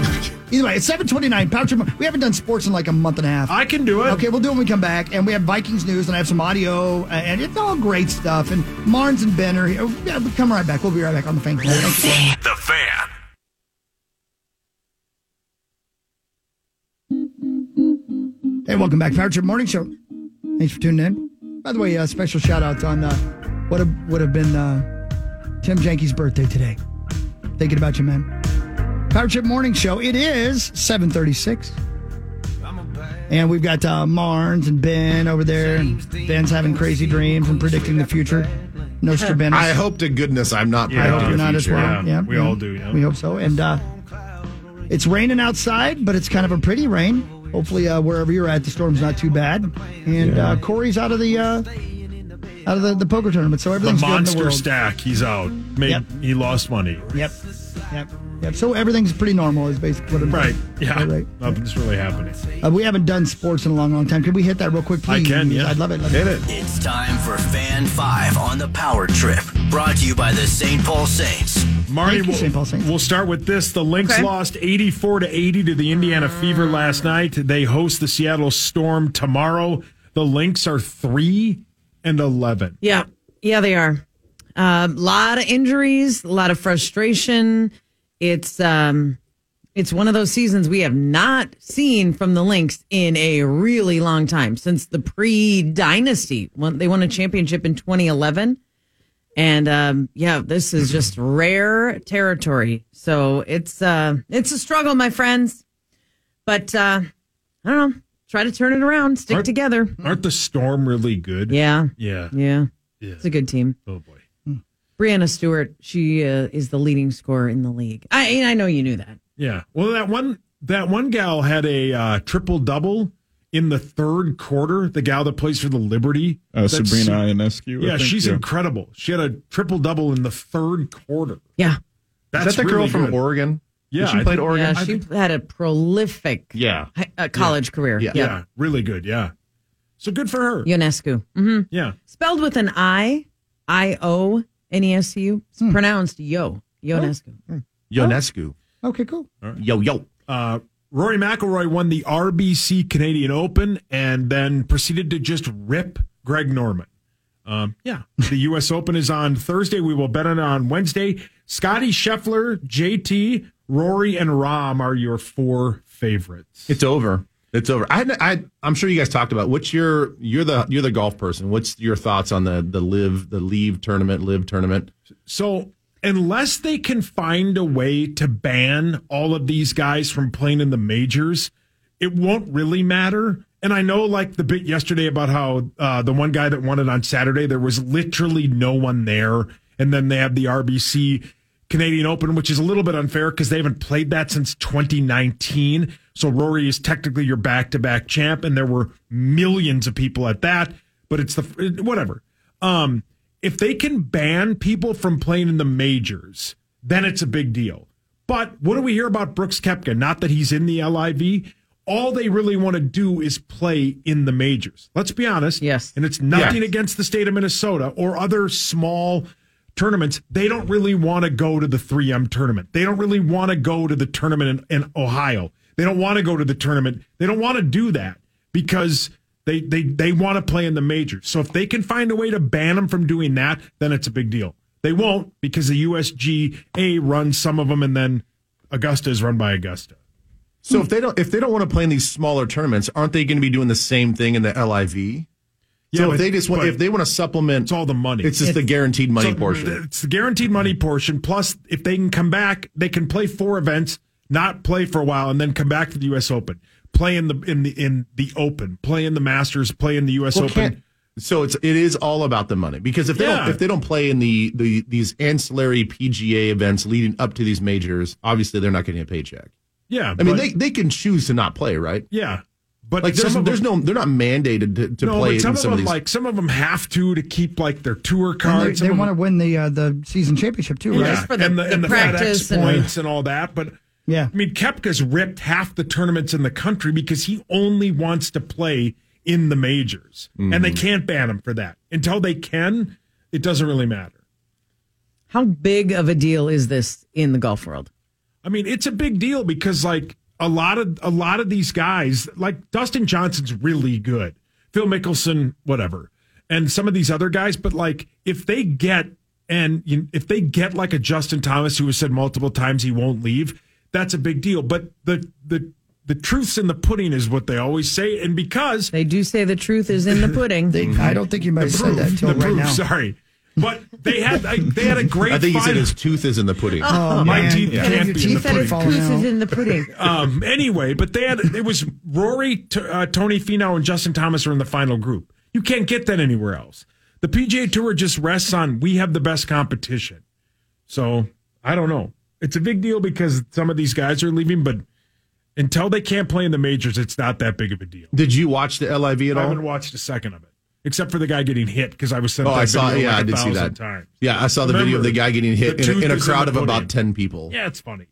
Either way, it's seven twenty-nine. Power Trip. We haven't done sports in like a month and a half. I can do it. Okay, we'll do it when we come back. And we have Vikings news, and I have some audio, and it's all great stuff. And Marnes and Ben are here. Yeah, we'll come right back. We'll be right back on the Fan. The Fan. Hey, welcome back. Power Trip Morning Show. Thanks for tuning in. By the way, uh, special shout outs on uh, what have, would have been uh, Tim Jenke's birthday today. Thinking about you, man. Power Trip Morning Show. It is seven thirty-six. And we've got uh, Marnes and Ben over there. And Ben's having crazy dreams and predicting the future. Nostradamus. I hope to goodness I'm not. I hope you're not as well. Yeah, Yeah, we yeah. all do. Yeah. We hope so. And uh, it's raining outside, but it's kind of a pretty rain. Hopefully, uh, wherever you're at, the storm's not too bad. And uh, Corey's out of the uh, out of the, the poker tournament, so The everything's good in the monster world. stack. He's out. Made, Yep. He lost money. Yep, yep, yep. So everything's pretty normal, is basically what I'm Right. Yeah. Right, right. Nothing's really happening. Uh, we haven't done sports in a long, long time. Could we hit that real quick, I please? can, yeah. I'd love it. Love Hit it. It's time for Fan five on the Power Trip. Brought to you by the Saint Paul Saints. Marty, Thank you, Saint Paul we'll, Saints. we'll start with this. The Lynx Okay. lost eighty-four to eighty to the Indiana Fever last night. They host the Seattle Storm tomorrow. The Lynx are three and eleven. Yeah, yeah, they are. A uh, lot of injuries, a lot of frustration. It's um, it's one of those seasons we have not seen from the Lynx in a really long time, since the pre-dynasty. When they won a championship in twenty eleven. And um, yeah, this is just rare territory. So it's uh, it's a struggle, my friends. But uh, I don't know. Try to turn it around. Stick Aren't- together. Aren't the Storm really good? Yeah. Yeah. Yeah. Yeah. It's a good team. Oh, boy. Brianna Stewart, she uh, is the leading scorer in the league. I I know you knew that. Yeah. Well, that one that one gal had a uh, triple double in the third quarter. The gal that plays for the Liberty, Uh, That's Sabrina su- Ionescu. I Yeah, think, she's yeah. incredible. She had a triple double in the third quarter. Yeah. That's Is that the girl really from good. Oregon? Yeah, she I played think- Oregon. Yeah, she had a prolific Yeah. hi- uh, college career. Yeah. Yeah. really good. Yeah. So good for her. Ionescu. hmm Yeah. Spelled with an I, I O N E S C U. It's pronounced Yo. Ionescu. Ionescu. Okay, cool. Yo, yo. Uh, Rory McIlroy won the R B C Canadian Open and then proceeded to just rip Greg Norman. Um, yeah, the U S Open is on Thursday. We will bet on it on Wednesday. Scotty Scheffler, J T, Rory, and Rahm are your four favorites. It's over. It's over. I, I, I'm sure you guys talked about. What's your? You're the you're the golf person. What's your thoughts on the the live the leave tournament, live tournament? So unless they can find a way to ban all of these guys from playing in the majors, it won't really matter. And I know, like the bit yesterday about how uh, the one guy that won it on Saturday, there was literally no one there. And then they have the R B C Canadian Open, which is a little bit unfair because they haven't played that since twenty nineteen. So Rory is technically your back-to-back champ, and there were millions of people at that. But it's the whatever. Um, if they can ban people from playing in the majors, then it's a big deal. But what do we hear about Brooks Koepka? Not that he's in the L I V. All they really want to do is play in the majors. Let's be honest. Yes. And it's nothing Yes. against the state of Minnesota or other small tournaments. They don't really want to go to the three M tournament. They don't really want to go to the tournament in, in Ohio. They don't want to go to the tournament. They don't want to do that because they, they, they want to play in the majors. So if they can find a way to ban them from doing that, then it's a big deal. They won't because the U S G A runs some of them and then Augusta is run by Augusta. So if they don't if they don't want to play in these smaller tournaments, aren't they going to be doing the same thing in the L I V? Yeah, so but- if they just want, but if they want to supplement, It's all the money. it's just the guaranteed money So, portion. It's the guaranteed money portion. Plus, if they can come back, they can play four events, not play for a while, and then come back to the U S Open. Play in the in the in the Open. Play in the Masters. Play in the U S Well, Open. can't- So it's it is all about the money because if they Yeah. don't if they don't play in the, the these ancillary P G A events leading up to these majors, obviously they're not getting a paycheck. Yeah, I mean but- they, they can choose to not play, right? yeah, but Like there's some of there's them, no they're not mandated to, to no, play but some in of some them of these. like some of them have to to keep like their tour And cards. they Some they of want to them- win the uh, the season championship too, right? yeah, Just for the- and the, the and the practice FedEx and- points and all that, but. Yeah. I mean, Koepka's ripped half the tournaments in the country because he only wants to play in the majors. And they can't ban him for that. Until they can, it doesn't really matter. How big of a deal is this in the golf world? I mean, it's a big deal because, like, a lot of a lot of these guys, like Dustin Johnson's really good, Phil Mickelson, whatever, and some of these other guys. But like, if they get and you, if they get like a Justin Thomas who has said multiple times he won't leave, that's a big deal. But the the the truth's in the pudding is what they always say, and because they do say the truth is in the pudding. they, I don't think you might have said that until the right proof, now. Sorry. But they had they had a great. I think he final. said his tooth is in the pudding. Oh, My man. teeth Yeah. can't Your be teeth in the said pudding. it's falling Truth out. is in the pudding. Um, anyway, but they had it was Rory, T- uh, Tony Finau, and Justin Thomas are in the final group. You can't get that anywhere else. The P G A Tour just rests on we have the best competition. So I don't know. It's a big deal because some of these guys are leaving, but until they can't play in the majors, it's not that big of a deal. Did you watch the L I V at I all? haven't watched a second of it, except for the guy getting hit because I was sent Oh, that I saw. video Yeah, like I a did see thousand that. times. Yeah, I saw the video of the guy getting hit the in a, tooth in a is crowd in of the about pudding. ten people. Yeah, it's funny.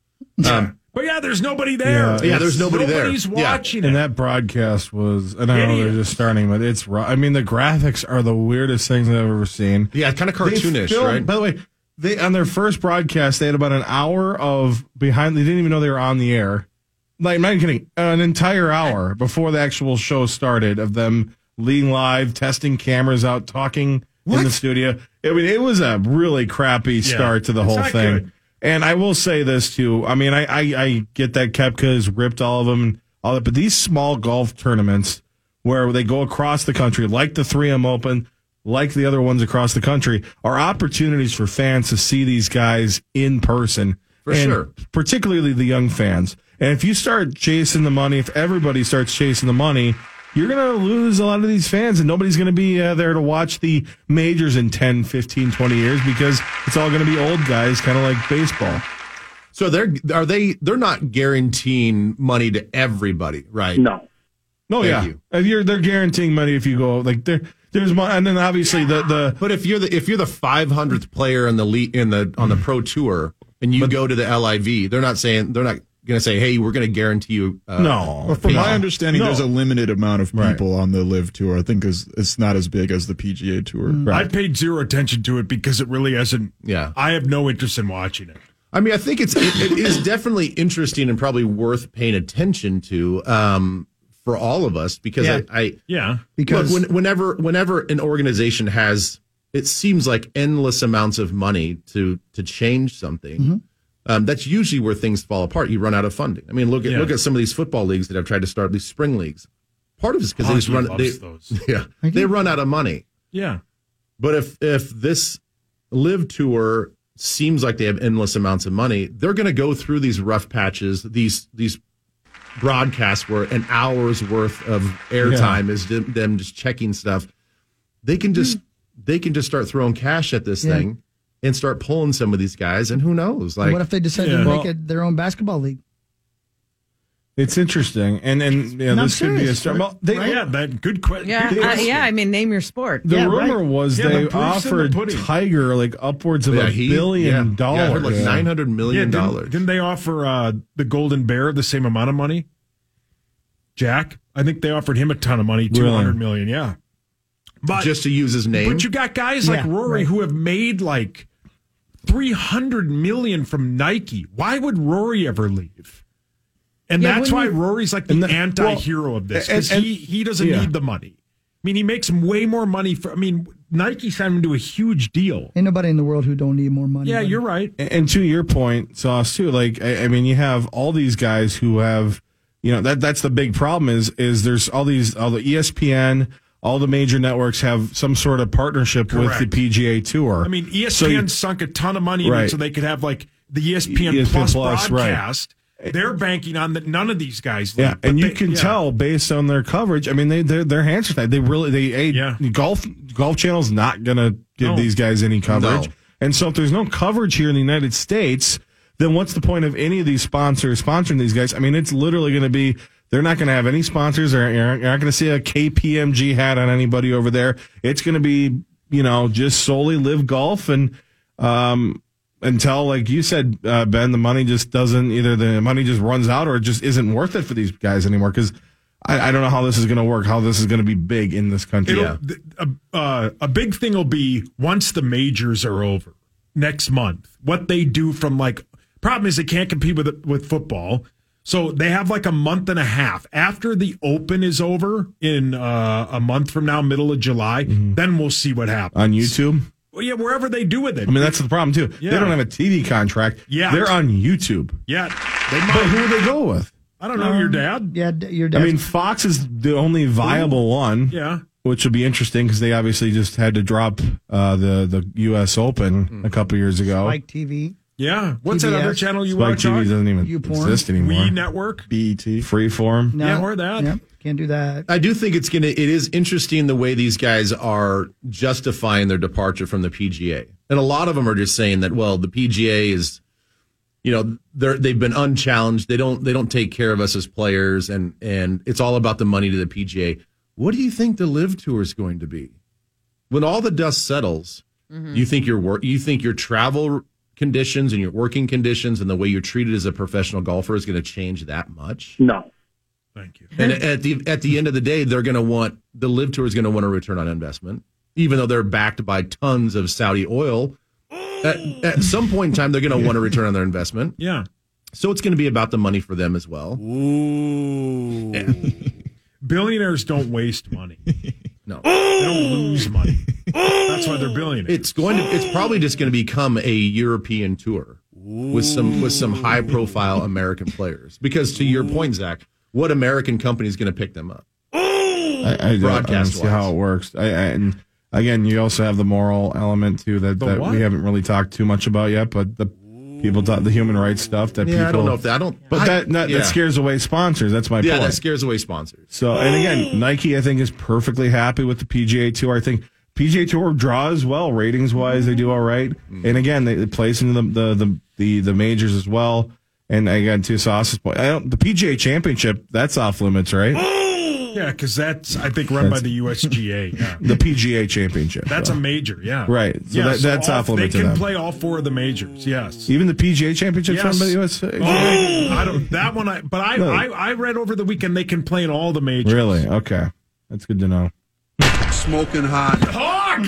Um, But yeah, there's nobody there. Yeah, Yeah, there's nobody there. Nobody's Yeah. watching And it. that broadcast was, and I know they're Idiots. just starting, but it's raw. I mean, the graphics are the weirdest things I've ever seen. yeah, kind of They cartoonish, filmed- right? By the way, they on their first broadcast, they had about an hour of behind. They didn't even know they were on the air. Like, I'm not even kidding. An entire hour before the actual show started of them leading live, testing cameras out, talking in the studio. I mean, it was a really crappy start to the it's whole not thing. good. And I will say this too. I mean, I, I, I get that Koepka has ripped all of them and all that, but these small golf tournaments where they go across the country, like the three M Open, like the other ones across the country, are opportunities for fans to see these guys in person. For and sure. particularly the young fans. And if you start chasing the money, if everybody starts chasing the money, you're going to lose a lot of these fans, and nobody's going to be uh, there to watch the majors in ten, fifteen, twenty years because it's all going to be old guys, kind of like baseball. So they're are they they're not guaranteeing money to everybody, right? No. No, Thank yeah, you. If you're they're guaranteeing money if you go like there. There's money, and then obviously the the. But if you're the if you're the five hundredth player in the league in the on the pro tour and you go to the L I V, they're not saying they're not going to say, hey, we're going to guarantee you. Uh, No. Well, from No. my understanding, No. there's a limited amount of Right. people on the Live Tour. I think is it's not as big as the P G A Tour. I paid zero attention to it because it really hasn't. Yeah. I have no interest in watching it. I mean, I think it's it, it is definitely interesting and probably worth paying attention to um, for all of us because Yeah. I, I Yeah. Because look when, whenever whenever an organization has it seems like endless amounts of money to to change something. Mm-hmm. Um, that's usually where things fall apart. You run out of funding. I mean, look at Yeah. look at some of these football leagues that have tried to start these spring leagues. Part of it is because they just Hockey run they, loves those. yeah they run out of money. Yeah. But if if this Live Tour seems like they have endless amounts of money, they're going to go through these rough patches, these these broadcasts where an hour's worth of airtime is them, them just checking stuff. They can just they can just start throwing cash at this Yeah. thing and start pulling some of these guys, and who knows? Like, what if they decide Yeah. to Well- make it their own basketball league? It's interesting, and and yeah, No, I'm this could be a serious. start. Well, they, Right? Yeah. That good question. Yeah, uh, yeah. I mean, name your sport. The Yeah, rumor right. was Yeah, they the proof's in the offered pudding. Tiger like upwards of yeah, a he- billion yeah, Yeah, I dollars. heard like nine hundred Yeah, million didn't, dollars. didn't they offer uh, the Golden Bear the same amount of money? Jack, I think they offered him a ton of money, two hundred million. Yeah, but just to use his name. but you got guys like Yeah, Rory right. who have made like three hundred million from Nike. Why would Rory ever leave? And Yeah, that's when why you- Rory's like the, And the- anti-hero of this because and- and- he he doesn't yeah. need the money. I mean, he makes way more money for. I mean, Nike signed him to a huge deal. Ain't nobody in the world who don't need more money. Yeah, buddy. you're right. And- And to your point, Sauce, too, like I, I mean, you have all these guys who have, you know, that that's the big problem is is there's all these all the E S P N, all the major networks have some sort of partnership with the Correct. P G A Tour. I mean, E S So P N you- sunk a ton of money in Right. it so they could have like the E S P N, E S P N Plus, Plus, right. broadcast. They're banking on that. None of these guys. Yeah, leave, but and you they- can yeah. tell based on their coverage. I mean, they their their hands are tied. They really they a Yeah. golf golf channel's not gonna give No. these guys any coverage. No. And so if there's no coverage here in the United States, then what's the point of any of these sponsors sponsoring these guys? I mean, it's literally going to be they're not going to have any sponsors, or you're not going to see a K P M G hat on anybody over there. It's going to be you know just solely Live Golf and. um Until, like you said, uh, Ben, the money just doesn't, either the money just runs out or it just isn't worth it for these guys anymore. Because I, I don't know how this is going to work, how this is going to be big in this country. It'll- th- A, uh, a big thing will be once the majors are over next month. What they do from like problem is they can't compete with with football. So they have like a month and a half. After the Open is over in uh, a month from now, middle of July, mm-hmm. then we'll see what happens. On YouTube? Well, yeah, wherever they do with it. I mean, that's the problem, too. Yeah. They don't have a T V contract. Yeah. They're on YouTube. Yeah. They might. But who do they go with? I don't know. Um, your dad? Yeah, your dad. I mean, Fox is the only viable one. Yeah. Which will be interesting because they obviously just had to drop uh, the, the U S Open mm. a couple years ago. Spike T V. Yeah. What's T B S? that other channel you Spike watch T V on? doesn't even YouPorn. exist anymore. We Network? B E T. Freeform. No. Yeah, or that. Yep. Can't do that. I do think it's gonna. It is interesting the way these guys are justifying their departure from the P G A, and a lot of them are just saying that, well, the P G A is, you know, they're they've been unchallenged. They don't they don't take care of us as players, and and it's all about the money to the P G A. What do you think the Live Tour is going to be when all the dust settles? Mm-hmm. You think your work, you think your travel conditions and your working conditions and the way you're treated as a professional golfer is going to change that much? No. Thank you. And at the at the end of the day, they're going to want the Live Tour is going to want a return on investment, even though they're backed by tons of Saudi oil. At, at some point in time, they're going to want a return on their investment. Yeah. So it's going to be about the money for them as well. Ooh. Yeah. Billionaires don't waste money. No, they don't lose money. That's why they're billionaires. It's going to. It's probably just going to become a European tour with some with some high profile American players. Because to your point, Zach, what American company is going to pick them up? I, I don't, I don't see how it works. I, I, and again, you also have the moral element too that, that we haven't really talked too much about yet. But the people talk the human rights stuff that yeah, people. I don't know if that. I don't. But I, that that, yeah. that scares away sponsors. That's my yeah, point. that scares away sponsors. So and again, Nike I think is perfectly happy with the P G A Tour. I think P G A Tour draws well ratings wise. They do all right. Mm-hmm. And again, they, they place into the the, the the the majors as well. And again, to Sauce's point, I don't, the P G A Championship that's off limits, right? Yeah, because that's I think run that's, by the U S G A. Yeah. The P G A Championship. That's so. a major, yeah. Right. So yeah, that, so that's all, off limits. They can to them. play all four of the majors. Yes. Even the P G A Championship yes. run by the U S G A. Oh, I don't. That one, I. But I, no. I, I read over the weekend they can play in all the majors. Really? Okay, that's good to know. Smoking hot. Hawk.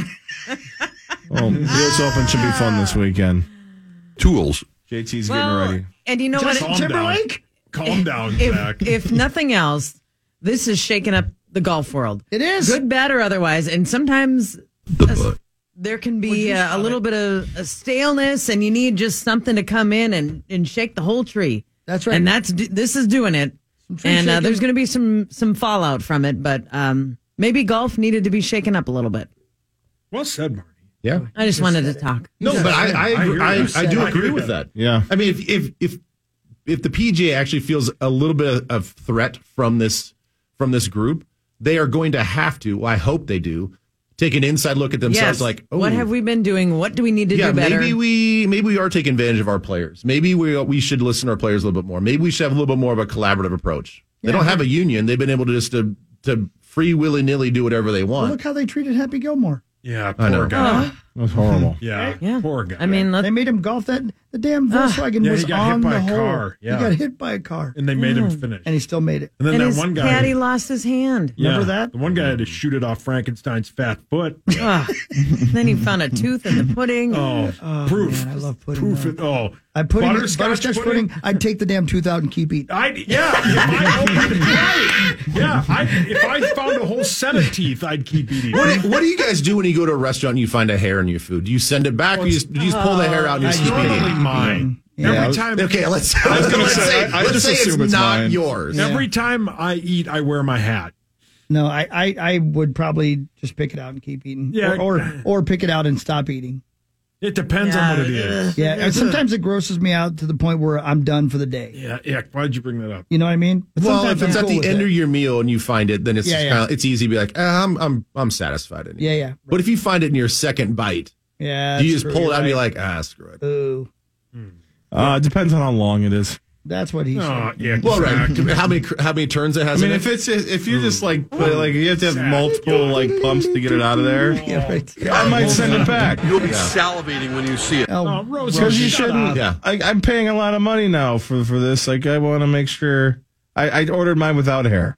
Well, the U S Open should be fun this weekend. Tools. J T's well, getting ready. And you know Just what? Calm Timberlake? Down. Calm down, if, Zach. If nothing else, this is shaking up the golf world. It is. Good, bad, or otherwise. And sometimes The a, there can be a, a little bit of a staleness, and you need just something to come in and, and shake the whole tree. That's right. And that's this is doing it. And uh, there's going to be some some fallout from it, but um, maybe golf needed to be shaken up a little bit. Well said, Marty. Yeah. I just wanted to talk. No, but I I, agree, I, I, I do I agree with that. Yeah. I mean, if if if if the P G A actually feels a little bit of threat from this from this group, they are going to have to. Well, I hope they do. Take an inside look at themselves. Yes. Like, oh, what have we been doing? What do we need to yeah, do better? maybe we maybe we are taking advantage of our players. Maybe we we should listen to our players a little bit more. Maybe we should have a little bit more of a collaborative approach. They Yeah. don't have a union. They've been able to just to to free willy nilly do whatever they Well, want. look how they treated Happy Gilmore. Yeah, I know. poor guy. Oh. That was horrible. Yeah, Yeah. poor guy. I mean, They let, made him golf that the damn Volkswagen Yeah, was he got hit on by the a hole. car. Yeah. He got hit by a car, and they made him finish. and he still made it. And then and that his one guy, caddy lost his hand. yeah, Remember that? The one guy had to shoot it off Frankenstein's fat foot. Ugh. Then he found a tooth in the pudding. Oh, Oh, proof. man, I love pudding, Proof. though. It, oh, I put in butterscotch, butterscotch pudding. I'd take the damn tooth out and keep eating. I yeah. If I opened, right. Yeah. I, if I found a whole set of teeth, I'd keep eating. What do, what do you guys do when you go to a restaurant and you find a hair in your food? Do you send it back, or you just, do you just pull the hair out and you just It's keep normally eating? mine. Yeah, Every I was- time. Okay, let's. I was gonna let's say, I- I let's just say assume it's it's not mine. yours. Yeah. Every time I eat, I wear my hat. No, I, I, I would probably just pick it out and keep eating. Yeah. Or, or or pick it out and stop eating. It depends on what it is. Yeah. And sometimes it grosses me out to the point where I'm done for the day. Yeah. Yeah. Why'd you bring that up? You know what I mean? But Well, sometimes if it's I'm at cool the with end it. of your meal and you find it, then it's Yeah, just yeah. kinda, it's easy to be like, ah, I'm I'm I'm satisfied. Anyway. Yeah, yeah. But if you find it in your second bite, Yeah. do you that's just true, pull it out and you're be right. like, ah, screw it. Ooh. Uh, it depends on how long it is. That's what he Oh, said. yeah. Well, right. exactly. How many how many turns it has? I mean, in if it? it's if you just like put it, like you have to have multiple like pumps to get it out of there, Yeah, right. I might send it back. You'll be salivating when you see it. Oh, Oh, Rose, Because you shut shouldn't. up. Yeah. I, I'm paying a lot of money now for for this. Like I want to make sure. I, I ordered mine without hair.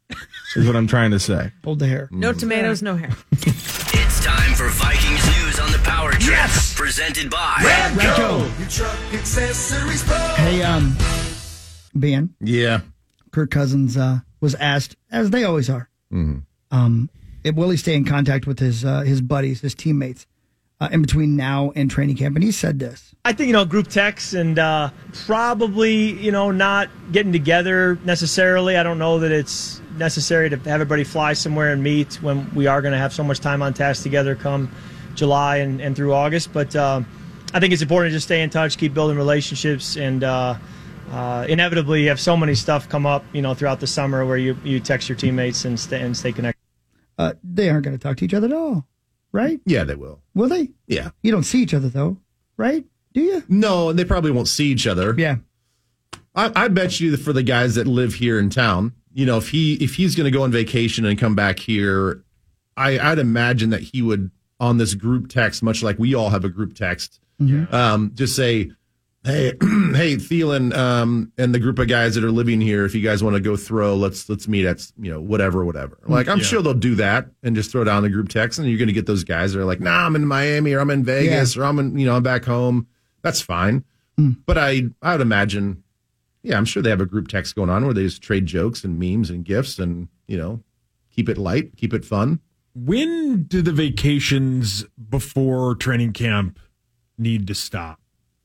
Is what I'm trying to say. pulled the hair. No tomatoes, no hair. It's time for Vikings news on the Power Trip. Yes! Presented by Radco. Your truck accessories pro. Hey, um, Ben. Yeah. Kirk Cousins uh, was asked, as they always are, mm-hmm. um, if will he stay in contact with his uh, his buddies, his teammates, uh, in between now and training camp. And he said this. I think, you know, group texts and uh, probably, you know, not getting together necessarily. I don't know that it's necessary to have everybody fly somewhere and meet when we are going to have so much time on task together come July and, and through August. But uh, I think it's important to just stay in touch, keep building relationships, and uh, uh, inevitably you have so many stuff come up, you know, throughout the summer where you, you text your teammates and stay, and stay connected. Uh, they aren't going to talk to each other at all, right? Yeah, they will. Will they? Yeah. You don't see each other, though, right? Do you? No, and they probably won't see each other. Yeah. I, I bet you that for the guys that live here in town, you know, if he if he's going to go on vacation and come back here, I, I'd imagine that he would, on this group text, much like we all have a group text, mm-hmm. um, just say, hey, hey, Thielen, um, and the group of guys that are living here, if you guys want to go throw, let's let's meet at, you know, whatever, whatever. Like, I'm Yeah. sure they'll do that and just throw down the group text, and you're going to get those guys that are like, nah, I'm in Miami, or I'm in Vegas, Yeah. or I'm in, you know, I'm back home. That's fine. Mm. But I, I would imagine, yeah, I'm sure they have a group text going on where they just trade jokes and memes and gifts and, you know, keep it light, keep it fun. When do the vacations before training camp need to stop?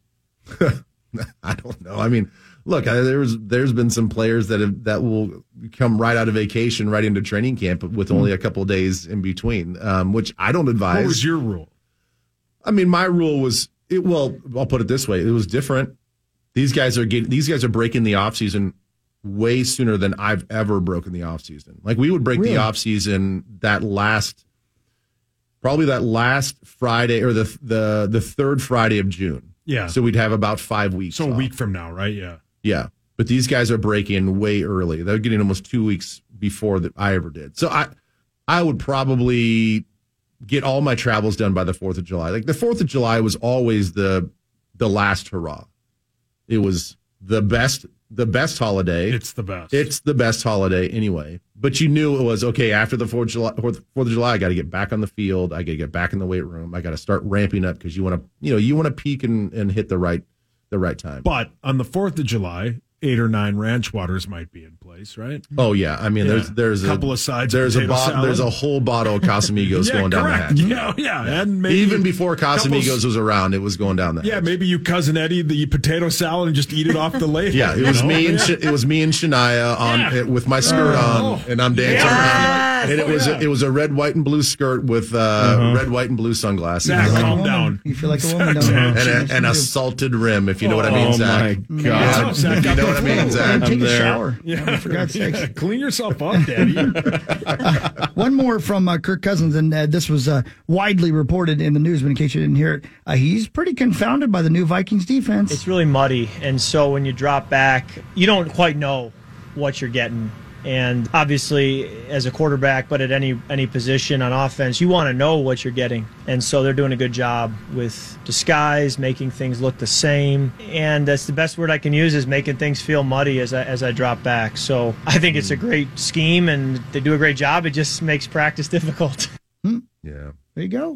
I don't know. I mean, look, I, there's there's been some players that have, that will come right out of vacation right into training camp with only a couple of days in between, um, which I don't advise. What was your rule? I mean, my rule was it. Well, I'll put it this way: it was different. These guys are getting, these guys are breaking the off season way sooner than I've ever broken the off season. Like we would break Really? the off season that last, probably that last Friday or the the the third Friday of June. Yeah. So we'd have about five weeks. So a off. week from now, right? Yeah. Yeah. But these guys are breaking way early. They're getting almost two weeks before that I ever did. So I I would probably get all my travels done by the fourth of July. Like the fourth of July was always the the last hurrah. It was the best the best holiday. It's the best. It's the best holiday anyway. But you knew it was okay after the fourth of July, fourth of July, I got to get back on the field. I got to get back in the weight room. I got to start ramping up because you want to, you know, you want to peak and, and hit the right the right time. But on the fourth of July, eight or nine ranch waters might be in place, right? Oh yeah, I mean Yeah. there's there's a couple of sides. there's of a potato bottle salad. there's a whole bottle of Casamigos yeah, going down correct. the hatch. Yeah, yeah, and maybe Even before Casamigos couple- was around, it was going down the Yeah, hatch. maybe you cousin Eddie the potato salad and just eat it off the label. Yeah, it was you know? me and Yeah. Sh- it was me and Shania on Yeah. it, with my skirt Oh. on, and I'm dancing Yes. around. And it was Yeah. it was a red, white, and blue skirt with uh, Uh-huh. red, white, and blue sunglasses, Zach, Like a calm woman. down. You feel like a woman, don't you? and a, and a You do. salted rim, if you know what I mean, Oh Zach. my Yeah, God. Zach, if you know what I mean, And Zach. take I'm a there. shower. Yeah, For God's sakes. Yeah, clean yourself up, Daddy. One more from uh, Kirk Cousins, and uh, this was uh, widely reported in the news, but in case you didn't hear it, uh, he's pretty confounded by the new Vikings defense. It's really muddy, and so when you drop back, you don't quite know what you're getting. And obviously, as a quarterback, but at any any position on offense, you want to know what you're getting. And so they're doing a good job with disguise, making things look the same. And that's the best word I can use is making things feel muddy as I, as I drop back. So I think it's a great scheme, and they do a great job. It just makes practice difficult. Yeah. There you go.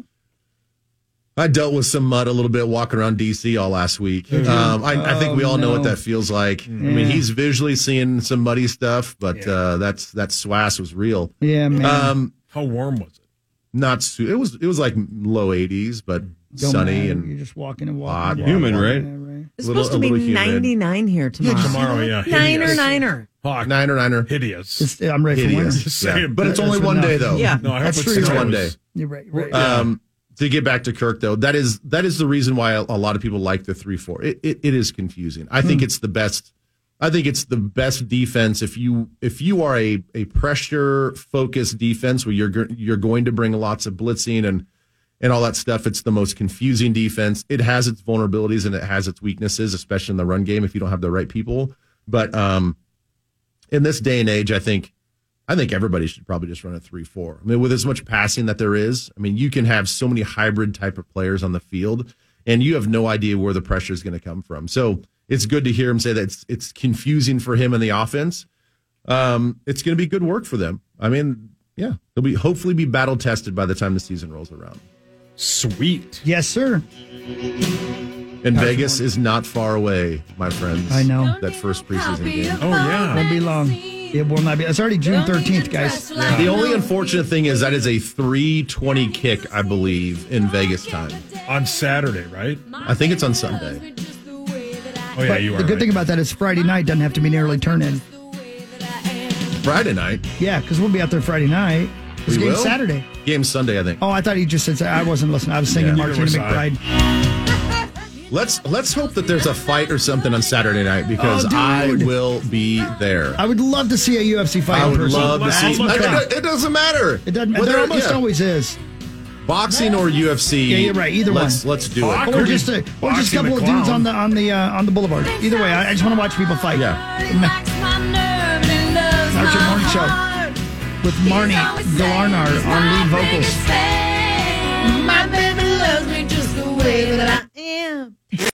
I dealt with some mud a little bit walking around D C all last week. Um, I, I think we all know Oh, what no. that feels like. I mean, Yeah. he's visually seeing some muddy stuff, but uh, that's that swass was real. Yeah, man. Um, How warm was it? not su- it was it was like low eighties, but Don't sunny matter. and You're just walking and hot. walking. Human, right? Yeah, right. It's Little- supposed to a be little humid. ninety-nine here tomorrow. Tomorrow, yeah. Niner, Hideous. niner. Hawk, niner niner. hideous. Just, I'm ready for winter. Hideous. Just Yeah. saying. But it's That's only one enough. day though. Yeah. No, I hope That's it's true. It's snows. one day. You're right. right. Um, to get back to Kirk, though, that is that is the reason why a, a lot of people like the three four. It, it it is confusing. I think it's the best. I think it's the best defense if you if you are a, a pressure focused defense where you're go- you're going to bring lots of blitzing and and all that stuff. It's the most confusing defense. It has its vulnerabilities and it has its weaknesses, especially in the run game if you don't have the right people. But um, in this day and age, I think. I think everybody should probably just run a three four. I mean, with as much passing that there is, I mean, you can have so many hybrid type of players on the field, and you have no idea where the pressure is going to come from. So it's good to hear him say that it's, it's confusing for him in the offense. Um, it's going to be good work for them. I mean, yeah, they'll be hopefully be battle tested by the time the season rolls around. Sweet. Yes, sir. And Vegas is not far away, my friends. I know. That first preseason game. Oh, yeah. Won't be long. It will not be. It's already June thirteenth, guys. Yeah. The only unfortunate thing is that is a three twenty kick, I believe, in Vegas time. On Saturday, right? I think it's on Sunday. Oh, yeah, But you are the good right. thing about that is Friday night doesn't have to be an early turn in. Friday night. Yeah, because we'll be out there Friday night. This We game's will? Saturday. Game's Sunday, I think. Oh, I thought he just said I wasn't listening. I was singing Yeah. Martina Neither was I. McBride. Let's let's hope that there's a fight or something on Saturday night because Oh, dude. I will be there. I would love to see a U F C fight I in would person. love to see. I'll look It, up. it, it doesn't matter. It doesn't. Whether- There almost yeah. always is. Boxing or U F C. Yeah, you're right. Either let's, one. Let's do it. Or just a, or just a couple of dudes on the on the uh, on the boulevard. Either way, I, I just want to watch people fight. Yeah. Archer Morning Show with Marnie Galarnar on lead vocals. My baby loves me just the way that I am.